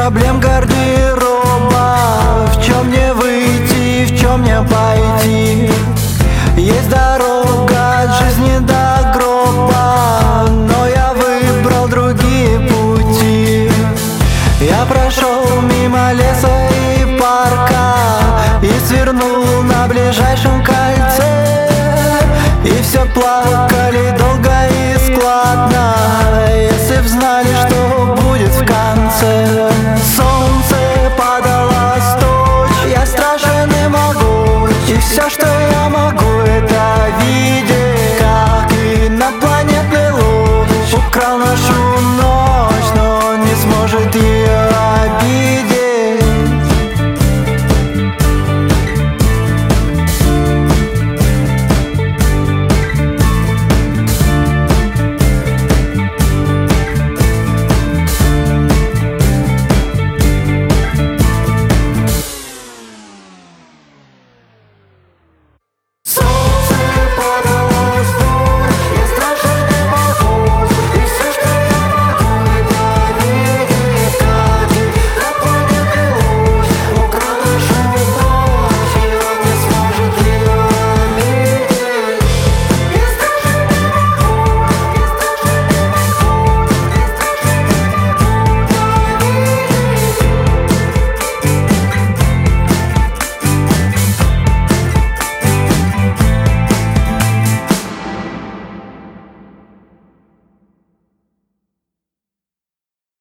проблем гардероба. В чем мне выйти, в чем мне пойти? Есть дорога от жизни до гроба, но я выбрал другие пути. Я прошел мимо леса и парка и свернул на ближайшем кольце, и все плавает